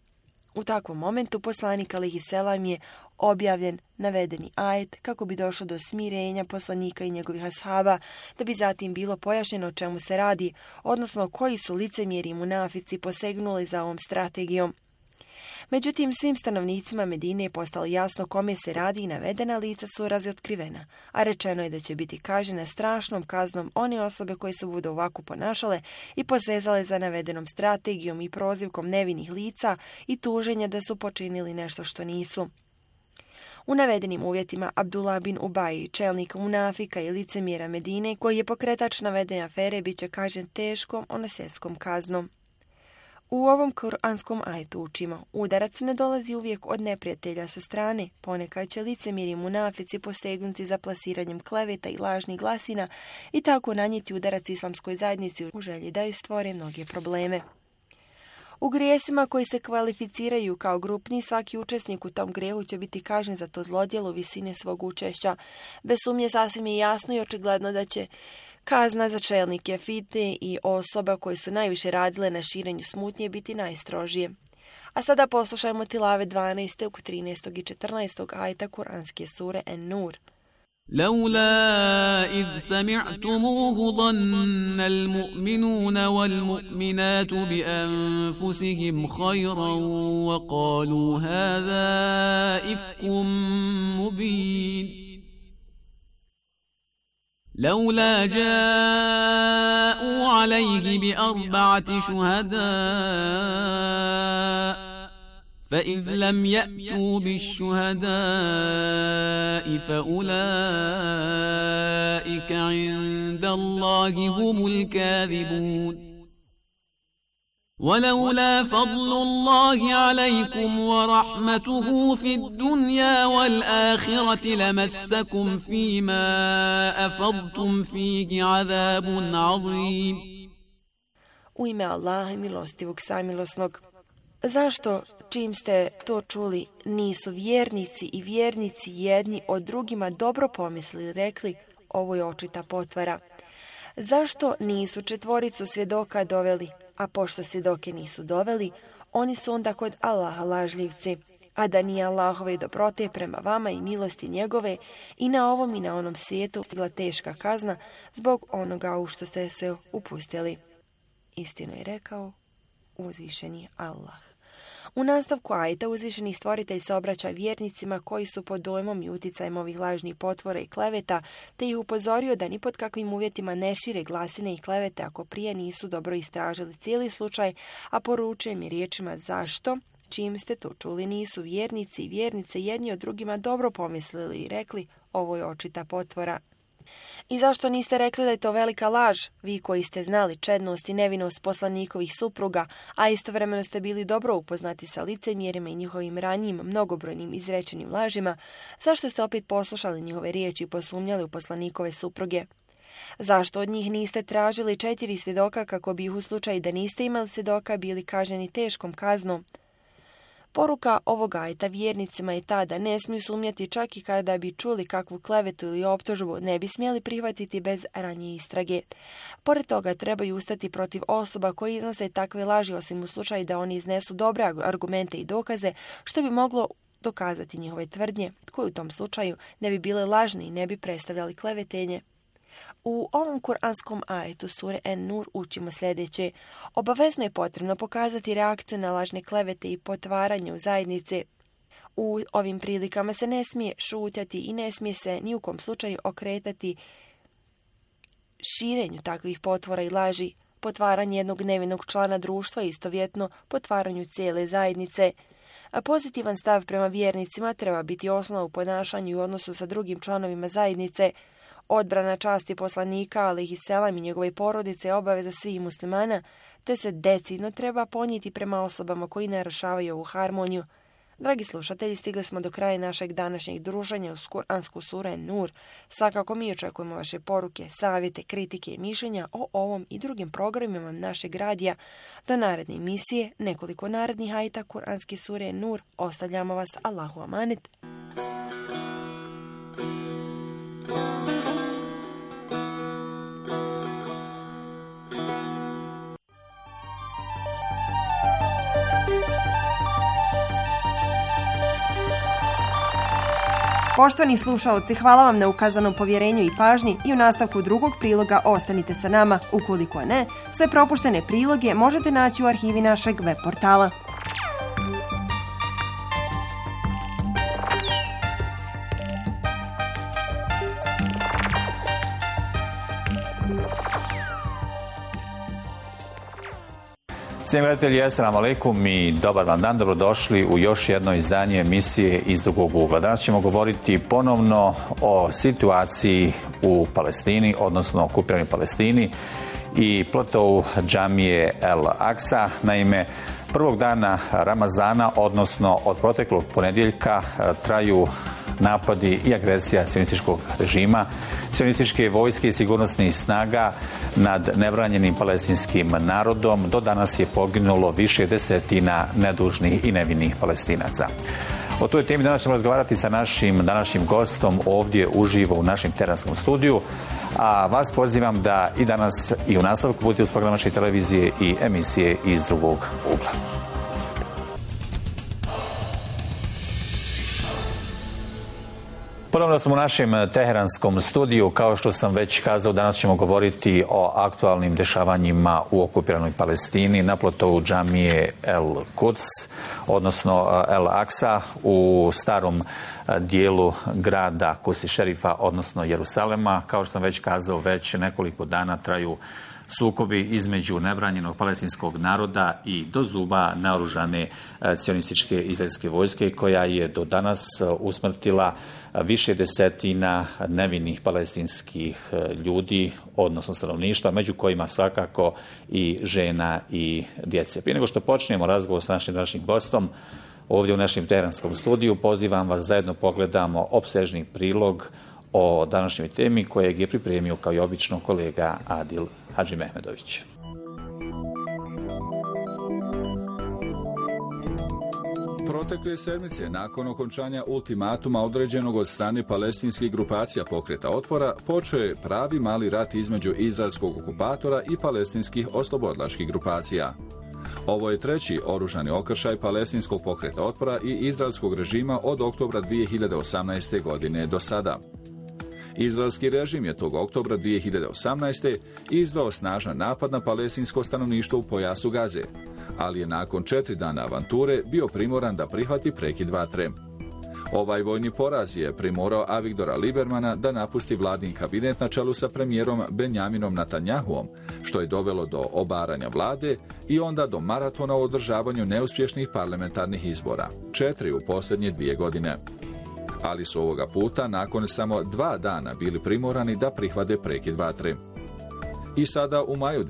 U takvom momentu poslanik alejhiselam je objavljen navedeni ajet kako bi došlo do smirenja poslanika i njegovih ashaba, da bi zatim bilo pojašnjeno o čemu se radi, odnosno koji su licemjeri i munafici posegnuli za ovom strategijom. Međutim, svim stanovnicima Medine je postalo jasno kome se radi i navedena lica su razotkrivena, a rečeno je da će biti kažnjena strašnom kaznom one osobe koje se budu ovako ponašale i posezale za navedenom strategijom i prozivkom nevinih lica i tuženja da su počinili nešto što nisu. U navedenim uvjetima Abdullah bin Ubaj, čelnik munafika i licemjera Medine, koji je pokretač navedene afere, bit će kažnjen teškom onosetskom kaznom. U ovom kuranskom ajetu učimo, udarac ne dolazi uvijek od neprijatelja sa strane, ponekad će licemjeri munafici posegnuti za plasiranjem kleveta i lažnih glasina i tako nanijeti udarac islamskoj zajednici u želji da joj stvore mnoge probleme. U grijesima koji se kvalificiraju kao grupni, svaki učesnik u tom grijehu će biti kažnjen za to zlodjelo visine svog učešća. Bez sumnje sasvim je jasno i očigledno da će kazna za čelnike fitne i osoba koje su najviše radile na širenju smutnje biti najstrožije. A sada poslušajmo tilave 12. 13. i 14. ajeta kuranske sure En-Nur. لولا إذ سمعتموه ظن المؤمنون والمؤمنات بأنفسهم خيرا وقالوا هذا إفك مبين لولا جاءوا عليه بأربعة شهداء فإذ لم يأتوا بالشهداء فأولئك عند الله هم الكاذبون ولولا فضل الله عليكم ورحمته في الدنيا والآخرة لمسكم فيما أفضتم فيه عذاب عظيم. U ime Allaha milostivog samilosnog. Zašto, čim ste to čuli, nisu vjernici i vjernici jedni o drugima dobro pomislili, rekli, ovo je očita potvara? Zašto nisu četvoricu svjedoka doveli, a pošto svjedoke nisu doveli, oni su onda kod Allaha lažljivci, a da nije Allahove dobrote prema vama i milosti njegove i na ovom i na onom svijetu stigla teška kazna zbog onoga u što ste se upustili. Istinu je rekao uzvišeni Allah. U nastavku ajeta uzvišeni stvoritelj se obraća vjernicima koji su pod dojmom i uticajem ovih lažnih potvora i kleveta, te ih upozorio da ni pod kakvim uvjetima ne šire glasine i klevete ako prije nisu dobro istražili cijeli slučaj, a poručuje mi riječima zašto, čim ste to čuli, nisu vjernici i vjernice jedni od drugima dobro pomislili i rekli, ovo je očita potvora. I zašto niste rekli da je to velika laž, vi koji ste znali čednost i nevinost poslanikovih supruga, a istovremeno ste bili dobro upoznati sa licemjerima i njihovim ranijim mnogobrojnim izrečenim lažima, zašto ste opet poslušali njihove riječi i posumnjali u poslanikove supruge? Zašto od njih niste tražili 4 svjedoka kako bi ih u slučaju da niste imali svjedoka bili kažnjeni teškom kaznom? Poruka ovog ajeta vjernicima je ta da ne smiju sumnjati čak i kada bi čuli kakvu klevetu ili optužbu, ne bi smjeli prihvatiti bez ranije istrage. Pored toga trebaju ustati protiv osoba koji iznose takve laži, osim u slučaju da oni iznesu dobre argumente i dokaze što bi moglo dokazati njihove tvrdnje, koje u tom slučaju ne bi bile lažne i ne bi predstavljali klevetenje. U ovom kuranskom ajetu sure En-Nur učimo sljedeće. Obavezno je potrebno pokazati reakciju na lažne klevete i potvaranje u zajednici. U ovim prilikama se ne smije šutjati i ne smije se ni u kom slučaju okretati širenju takvih potvora i laži. Potvaranje jednog nevinog člana društva istovjetno potvaranju cijele zajednice. A pozitivan stav prema vjernicima treba biti osnova u ponašanju i odnosu sa drugim članovima zajednice. Odbrana časti poslanika, alejhiselam i njegove porodice je obaveza svih muslimana, te se decidno treba ponijeti prema osobama koji narušavaju ovu harmoniju. Dragi slušatelji, stigli smo do kraja našeg današnjeg druženja uz kuransku suru En-Nur. Svakako mi očekujemo vaše poruke, savjete, kritike i mišljenja o ovom i drugim programima našeg radija. Do naredne emisije, nekoliko narednih ajeta kuranske sure En-Nur. Ostavljamo vas, Allahu amanet. Poštovani slušaoci, hvala vam na ukazanom povjerenju i pažnji i u nastavku drugog priloga ostanite sa nama. Ukoliko ne, sve propuštene priloge možete naći u arhivi našeg web portala. Cijenjeni gledatelji, assalamu alaikum i dobar vam dan, dobrodošli u još jedno izdanje emisije Iz drugog ugla. Danas ćemo govoriti ponovno o situaciji u Palestini, odnosno okupiranoj Palestini i platovu džamije El Aksa. Naime, prvog dana Ramazana, odnosno od proteklog ponedjeljka, traju napadi i agresija sionističkog režima, sionističke vojske i sigurnosnih snaga nad nebranjenim palestinskim narodom. Do danas je poginulo više desetina nedužnih i nevinih Palestinaca. O toj temi danas ćemo razgovarati sa našim današnjim gostom ovdje uživo u našem teranskom studiju, a vas pozivam da i danas i u nastavku budete uz program naše televizije i emisije Iz drugog ugla. Ponovno smo u našem teheranskom studiju. Kao što sam već kazao, danas ćemo govoriti o aktualnim dešavanjima u okupiranoj Palestini na platovu džamije El Quds, odnosno El Aksa, u starom dijelu grada Kusi Šerifa, odnosno Jerusalema. Kao što sam već kazao, već nekoliko dana traju sukobi između nebranjenog palestinskog naroda i do zuba naoružane cionističke izraelske vojske, koja je do danas usmrtila više desetina nevinih palestinskih ljudi, odnosno stanovništva, među kojima svakako i žena i djece. Prije nego što počnemo razgovor s našim današnjim gostom ovdje u našem teheranskom studiju, pozivam vas zajedno pogledamo opsežni prilog o današnjoj temi kojeg je pripremio kao i obično kolega Adil Hadžimehmedović. Protekle sedmice, nakon okončanja ultimatuma određenog od strane palestinskih grupacija Pokreta otpora, počeo je pravi mali rat između izraelskog okupatora i palestinskih oslobodilačkih grupacija. Ovo je treći oružani okršaj palestinskog Pokreta otpora i izraelskog režima od oktobra 2018. godine do sada. Izraelski režim je tog oktobra 2018. izveo snažan napad na palestinsko stanovništvo u pojasu Gaze, ali je nakon 4 dana avanture bio primoran da prihvati prekid vatre. Ovaj vojni poraz je primorao Avigdora Libermana da napusti vladin kabinet na čelu sa premijerom Benjaminom Netanjahuom, što je dovelo do obaranja vlade i onda do maratona u održavanju neuspješnih parlamentarnih izbora, 4 u posljednje 2 godine. Ali su ovoga puta nakon samo 2 dana bili primorani da prihvate prekid vatre. I sada u maju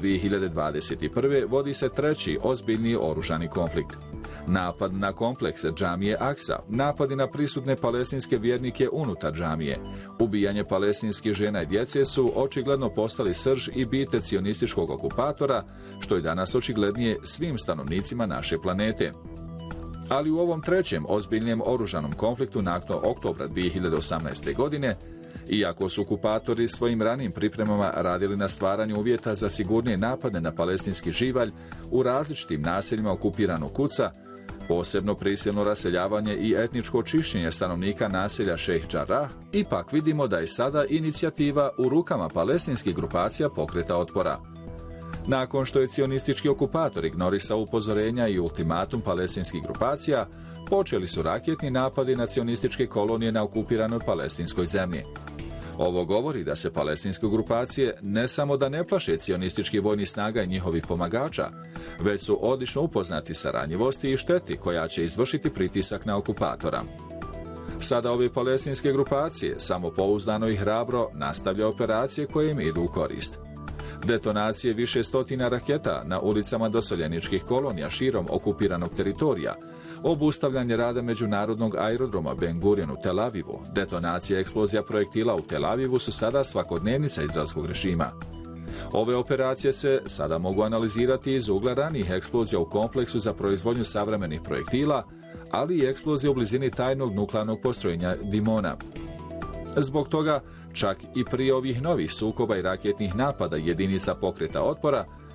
2021. vodi se treći ozbiljniji oružani konflikt. Napad na kompleks džamije Aksa, napadi na prisutne palestinske vjernike unutar džamije, ubijanje palestinskih žena i djece su očigledno postali srž i bite cionističkog okupatora, što je danas očiglednije svim stanovnicima naše planete. Ali u ovom trećem ozbiljnijem oružanom konfliktu nakon oktobra 2018. godine, iako su okupatori svojim ranijim pripremama radili na stvaranju uvjeta za sigurnije napade na palestinski živalj u različitim naseljima okupiranog Kuca, posebno prisilno raseljavanje i etničko čišćenje stanovnika naselja Šejh Džarrah, ipak vidimo da je sada inicijativa u rukama palestinskih grupacija Pokreta otpora. Nakon što je cionistički okupator ignorisao upozorenja i ultimatum palestinskih grupacija, počeli su raketni napadi na cionističke kolonije na okupiranoj palestinskoj zemlji. Ovo govori da se palestinske grupacije ne samo da ne plaše cionistički vojnih snaga i njihovih pomagača, već su odlično upoznati sa ranjivosti i šteti koja će izvršiti pritisak na okupatora. Sada ove palestinske grupacije samopouzdano i hrabro nastavlja operacije koje im idu u korist. Detonacije više stotina raketa na ulicama doseljeničkih kolonija širom okupiranog teritorija, obustavljanje rada međunarodnog aerodroma Ben Gurion u Tel Avivu, detonacija eksplozija projektila u Tel Avivu su sada svakodnevnica izraelskog režima. Ove operacije se sada mogu analizirati iz ugla ranijih eksplozija u kompleksu za proizvodnju savremenih projektila, ali i eksplozije u blizini tajnog nuklearnog postrojenja Dimona. Zbog toga, čak i prije ovih novih sukoba i raketnih napada jedinica Pokreta otpora,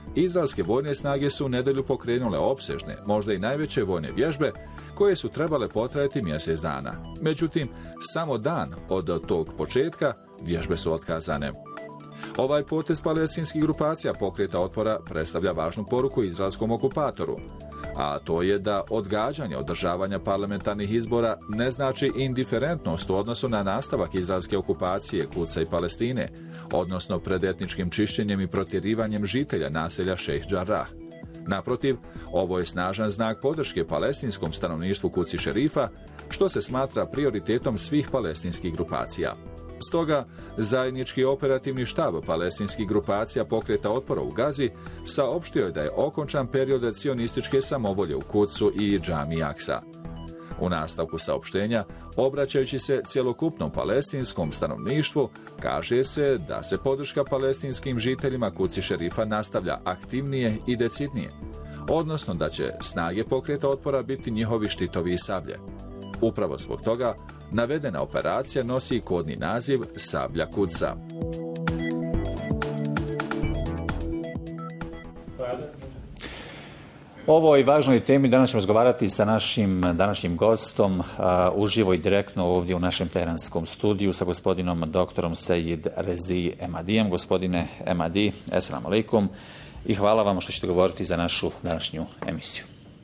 izraelske vojne snage su u nedjelju pokrenule opsežne, možda i najveće vojne vježbe, koje su trebale potrajati mjesec dana. Međutim, samo dan od tog početka vježbe su otkazane. Ovaj potez palestinskih grupacija Pokreta otpora predstavlja važnu poruku izraelskom okupatoru, a to je da odgađanje održavanja parlamentarnih izbora ne znači indiferentnost u odnosu na nastavak izraelske okupacije Kudsa i Palestine, odnosno pred etničkim čišćenjem i protjerivanjem žitelja naselja Šejh Džarrah. Naprotiv, ovo je snažan znak podrške palestinskom stanovništvu Kudsi Šerifa, što se smatra prioritetom svih palestinskih grupacija. Stoga, zajednički operativni štab palestinskih grupacija Pokreta otpora u Gazi saopštio je da je okončan period cionističke samovolje u Kudsu i Džami Aksa. U nastavku saopštenja, obraćajući se cjelokupnom palestinskom stanovništvu, kaže se da se podrška palestinskim žiteljima Kudsi Šerifa nastavlja aktivnije i decidnije, odnosno da će snage Pokreta otpora biti njihovi štitovi i sablje. Upravo zbog toga, navedena operacija nosi kodni naziv Sablja Kudsa. O ovoj važnoj temi danas ćemo razgovarati sa našim današnjim gostom uživo i direktno ovdje u našem teheranskom studiju sa gospodinom doktorom Sejid Rezi Emadijem. Gospodine Emadi, assalamu alaikum i hvala vam što ćete govoriti za našu današnju emisiju.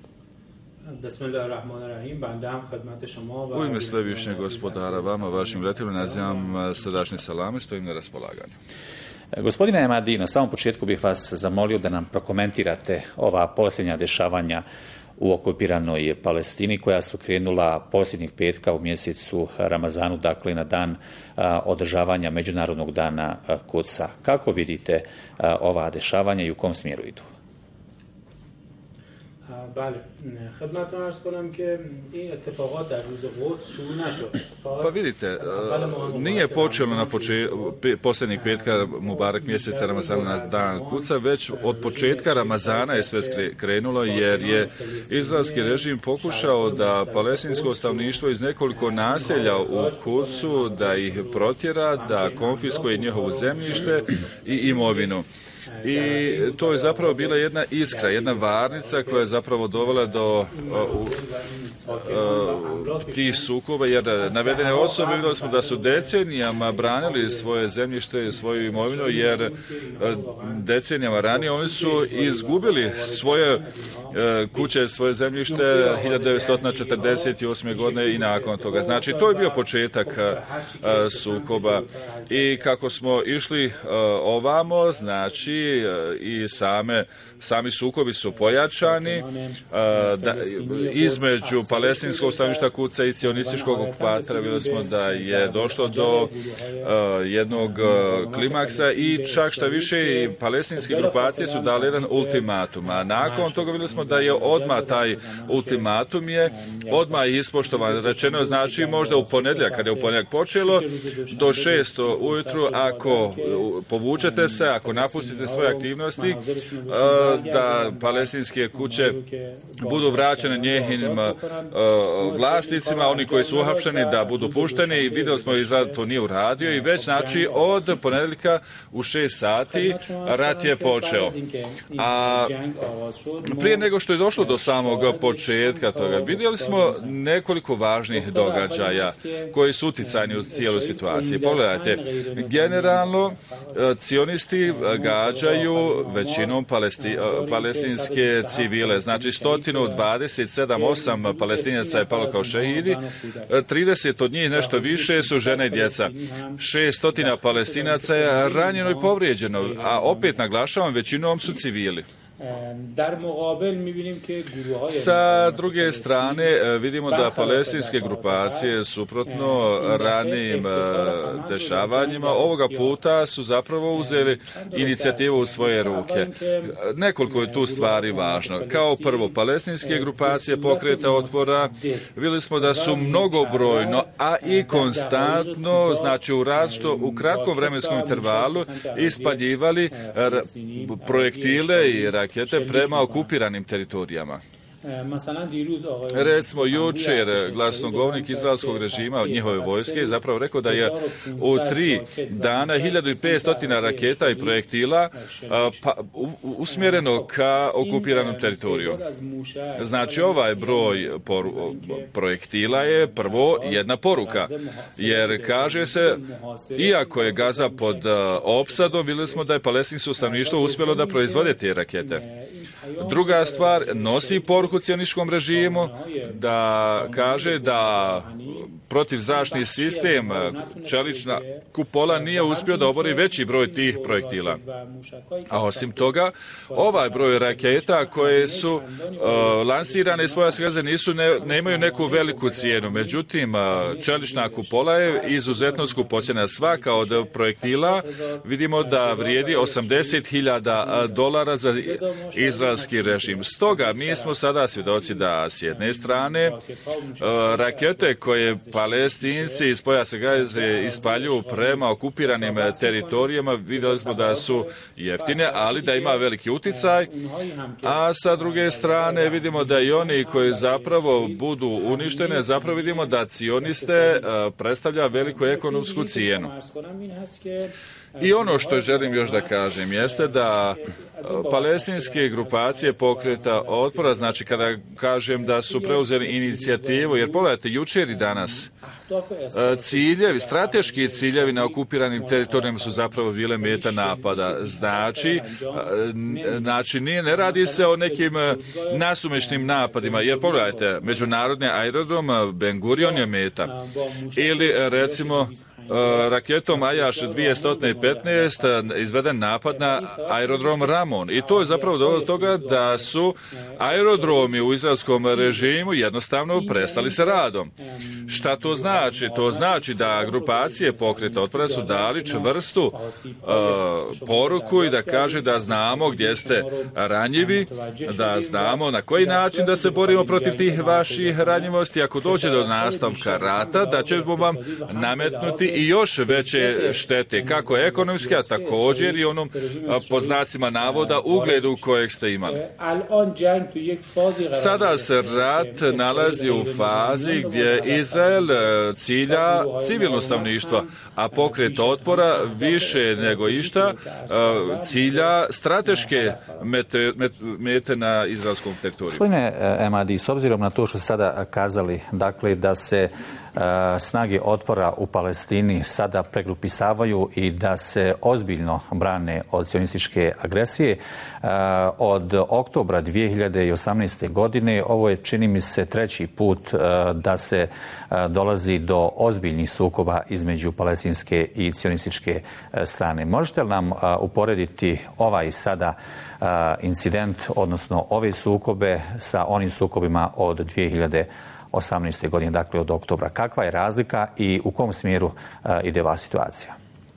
U ime svevišnjeg gospodara, vama, vašim gledateljima, nazivam srdačni salam i stojim na raspolaganju. Gospodine Emadi, na samom početku bih vas zamolio da nam prokomentirate ova posljednja dešavanja u okupiranoj Palestini koja su krenula posljednjih petka u mjesecu Ramazanu, dakle na dan održavanja Međunarodnog dana Kudsa. Kako vidite ova dešavanja i u kom smjeru idu? Pa vidite, nije počelo na posljednjih petka Mubarak mjeseca Ramazana na dan Kudsa, već od početka Ramazana je sve krenulo, jer je izraelski režim pokušao da palestinsko stanovništvo iz nekoliko naselja u Kudsu da ih protjera, da konfiskuje njihovo zemljište i imovinu. I to je zapravo bila jedna iskra, jedna varnica koja je zapravo dovela do tih sukoba, jer navedene osobe vidjeli smo da su decenijama branili svoje zemljište i svoju imovinu, jer decenijama ranije oni su izgubili svoje kuće, svoje zemljište 1948. godine i nakon toga. Znači, to je bio početak sukoba. I kako smo išli ovamo, znači, i sami sukobi su pojačani između palestinskog stanovništva Kudsa i cionističkog okupatora. Vidjeli smo da je došlo do jednog klimaksa i čak šta više palestinske grupacije su dali jedan ultimatum. A nakon toga vidjeli smo da je odmah taj ultimatum odmah ispoštovan. Rečeno znači možda u ponedjeljak, kada je u ponedjeljak počelo, do 6 ujutru, ako povučete se, ako napustite svoje aktivnosti, da palestinske kuće budu vraćene njihovim vlasnicima, oni koji su uhapšeni da budu pušteni, i vidjeli smo Izrael to nije uradio i već znači od ponedjeljka u 6 sati rat je počeo. A prije nego što je došlo do samog početka toga, vidjeli smo nekoliko važnih događaja koji su uticajni u cijelu situaciju. Pogledajte, generalno cionisti gađaju većinom palestinske civile, znači 127 palestinaca je palo kao šehidi, 30 od njih nešto više su žene i djeca. 600 palestinaca je ranjeno i povrijeđeno, a opet naglašavam, većinom su civili. Sa druge strane vidimo da palestinske grupacije suprotno ranijim dešavanjima ovoga puta su zapravo uzeli inicijativu u svoje ruke. Nekoliko je tu stvari važno. Kao prvo, palestinske grupacije Pokreta otpora vidjeli smo da su mnogobrojno, a i konstantno, znači u kratkom vremenskom intervalu ispaljivali projektile i rakete prema okupiranim teritorijama. Recimo, jučer glasnogovornik izraelskog režima, njihove vojske, zapravo rekao da je u 3 dana 1500 raketa i projektila usmjereno ka okupiranom teritoriju. Znači, ovaj broj projektila je prvo jedna poruka, jer kaže se, iako je Gaza pod opsadom, vidjeli smo da je palestinsko stanovništvo uspjelo da proizvode te rakete. Druga stvar, nosi poruku cionističkom režimu da kaže da protivzračni sistem čelična kupola nije uspio da obori veći broj tih projektila. A osim toga, ovaj broj raketa koje su lansirane iz pojasa Gaze nemaju neku veliku cijenu. Međutim, čelična kupola je izuzetno skupocjena. Svaka od projektila vidimo da vrijedi $80.000 za izraelski režim. Stoga mi smo sada svjedoci da s jedne strane rakete koje Palestinci iz pojasa Gaze ispaljuju prema okupiranim teritorijama, vidjeli smo da su jeftine, ali da ima veliki uticaj, a sa druge strane vidimo da i oni koji zapravo budu uništene, zapravo vidimo da cioniste predstavlja veliku ekonomsku cijenu. I ono što želim još da kažem jeste da palestinske grupacije pokreta otpora, znači kada kažem da su preuzeli inicijativu, jer pogledajte, jučer i danas ciljevi, strateški ciljevi na okupiranim teritorijama su zapravo bile meta napada. Znači ne radi se o nekim nasumičnim napadima, jer pogledajte, međunarodni aerodrom Ben Gurion je meta. Ili recimo raketom Ajaš 215 izveden napad na aerodrom Ramon. I to je zapravo dovelo do toga da su aerodromi u izraelskom režimu jednostavno prestali sa radom. Šta to znači? To znači da grupacije pokreta otpora su dali čvrstu poruku i da kaže da znamo gdje ste ranjivi, da znamo na koji način da se borimo protiv tih vaših ranjivosti. Ako dođe do nastavka rata, da ćemo vam nametnuti i još veće štete, kako ekonomske, a također i onom po znacima navoda ugledu kojeg ste imali. Sada se rat nalazi u fazi gdje Izrael cilja civilno stanovništvo, a pokret otpora više nego išta cilja strateške mete na izraelskom teritoriju. Gospodine Emadi, s obzirom na to što ste sada kazali, dakle da se snage otpora u Palestini sada pregrupisavaju i da se ozbiljno brane od sionističke agresije. Od oktobra 2018. godine ovo je, čini mi se, 3. put da se dolazi do ozbiljnih sukoba između palestinske i sionističke strane. Možete li nam uporediti ovaj sada incident, odnosno ove sukobe sa onim sukobima od 2018. godine, dakle od oktobra? Kakva je razlika i u kom smjeru ide ova situacija?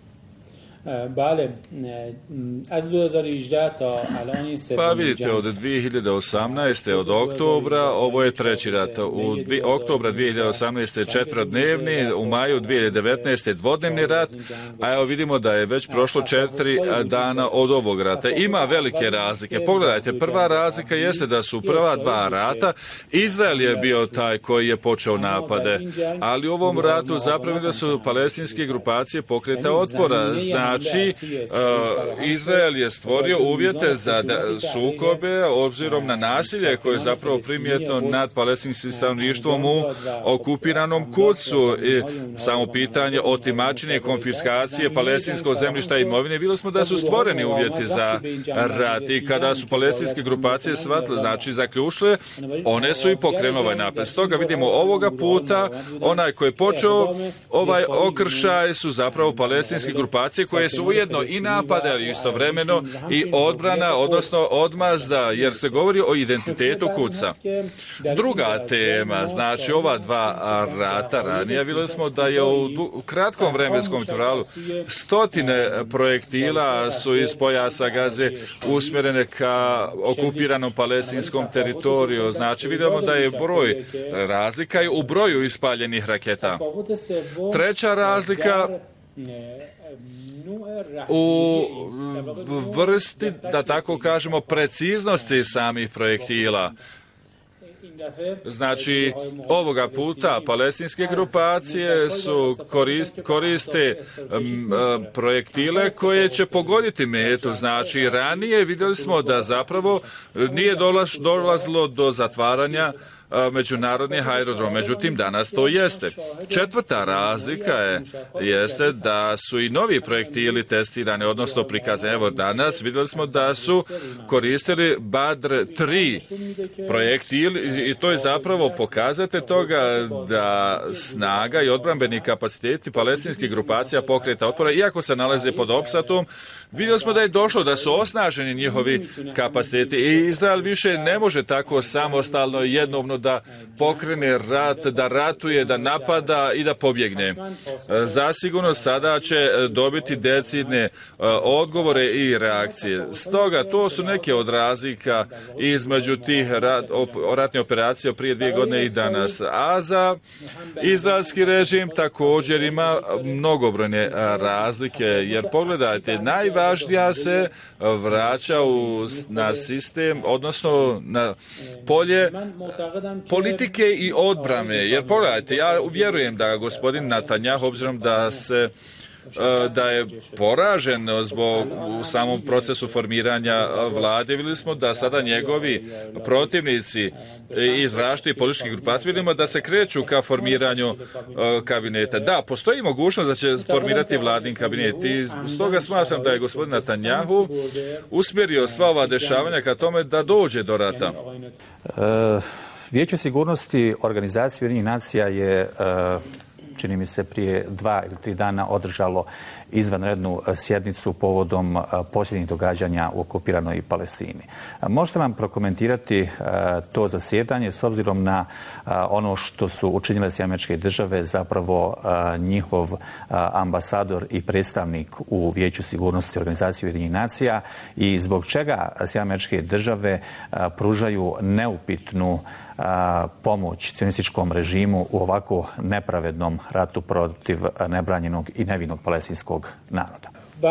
Pa vidite, od 2018. od oktobra ovo je 3. rat. U oktobra 2018. je 4-dnevni, u maju 2019. je dvodnevni rat, a evo vidimo da je već prošlo 4 dana od ovog rata. Ima velike razlike. Pogledajte, prva razlika jeste da su prva 2 rata Izrael je bio taj koji je počeo napade, ali u ovom ratu zapravo da su palestinske grupacije pokreta otpora. Znači, Izrael je stvorio uvjete za sukobe obzirom na nasilje koje je zapravo primjetno nad palestinskim stanovništvom u okupiranom Kudsu. I samo pitanje otimačine i konfiskacije palestinskog zemljišta i imovine. Vidjeli smo da su stvoreni uvjeti za rat i kada su palestinske grupacije shvatile, znači zaključile, one su i pokrenule ovaj napad. Stoga vidimo ovoga puta, onaj koji je počeo ovaj okršaj su zapravo palestinske grupacije koje su ujedno i napade, istovremeno i odbrana, odnosno odmazda, jer se govori o identitetu Kudsa. Druga tema, znači ova 2 rata ranije, vidjeli smo da je u kratkom vremenskom intervalu 100 projektila su iz pojasa Gaze usmjerene ka okupiranom palestinskom teritoriju. Znači vidimo da je broj razlika u broju ispaljenih raketa. Treća razlika u vrsti, da tako kažemo, preciznosti samih projektila. Znači, ovoga puta palestinske grupacije koriste projektile koje će pogoditi metu. Znači, ranije vidjeli smo da zapravo nije dolazilo do zatvaranja međunarodnih aerodroma. Međutim, danas to jeste. Četvrta razlika jeste da su i novi projektili testirani, odnosno prikazani. Evo danas vidjeli smo da su koristili Badr 3 projektil i to je zapravo pokazatelj toga da snaga i odbrambeni kapaciteti palestinskih grupacija pokreta otpora, iako se nalaze pod opsatom, vidjeli smo da je došlo da su osnaženi njihovi kapaciteti i Izrael više ne može tako samostalno jednomno da pokrene rat, da ratuje, da napada i da pobjegne. Zasigurno sada će dobiti decidne odgovore i reakcije. Stoga to su neke od razlika između tih ratnih operacija prije 2 godine i danas. A za izraelski režim također ima mnogobrojne razlike, jer pogledajte, najvažnija se vraća na sistem, odnosno na polje politike i odbrane. Jer pogledajte, ja vjerujem da gospodin Netanjahu, obzirom da je poražen u samom procesu formiranja vlade, vidjeli smo da sada njegovi protivnici iz različitih političkih grupacija vidimo da se kreću ka formiranju kabineta. Da, postoji mogućnost da će formirati vladin kabinet i stoga smatram da je gospodin Netanjahu usmjerio sva ova dešavanja ka tome da dođe do rata. Vijeće sigurnosti Organizacije Ujedinjenih nacija je čini mi se prije 2 ili 3 dana održalo izvanrednu sjednicu povodom posljednjih događanja u okupiranoj Palestini. Možete vam prokomentirati to zasjedanje s obzirom na ono što su učinile Sjedinjene Države, zapravo njihov ambasador i predstavnik u Vijeću sigurnosti Organizacije Ujedinjenih nacija i zbog čega Sjedinjene Države pružaju neupitnu pomoć cionističkom režimu u ovako nepravednom ratu protiv nebranjenog i nevinog palestinskog naroda.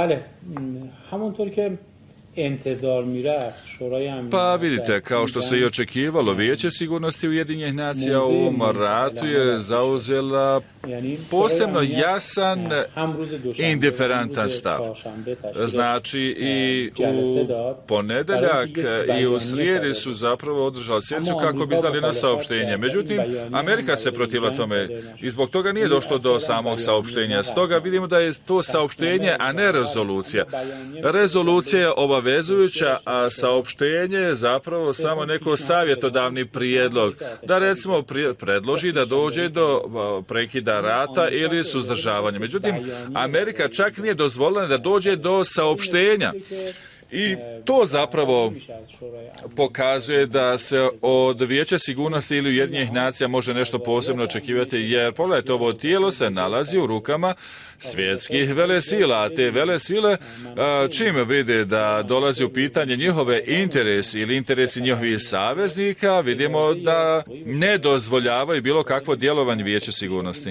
Pa vidite, kao što se i očekivalo, Vijeće sigurnosti Ujedinjenih nacija u ovom ratu je zauzela posebno jasan i indiferentan stav. Znači i u ponedeljak i u srijedi su zapravo održali sjednicu kako bi izdali na saopštenje. Međutim, Amerika se protivila tome i zbog toga nije došlo do samog saopštenja. Stoga vidimo da je to saopštenje, a ne rezolucija. Rezolucija je obavezujuća, a saopštenje je zapravo samo neko savjetodavni prijedlog. Da recimo predloži da dođe do prekida rata ili suzdržavanja. Međutim, Amerika čak nije dozvolila da dođe do saopštenja. I to zapravo pokazuje da se od Vijeća sigurnosti ili Ujedinjenih nacija može nešto posebno očekivati, jer pogledajte, ovo tijelo se nalazi u rukama svjetskih velesila, a te velesile čim vide da dolazi u pitanje njihove interesi ili interesi njihovih saveznika, vidimo da ne dozvoljavaju bilo kakvo djelovanje Vijeća sigurnosti.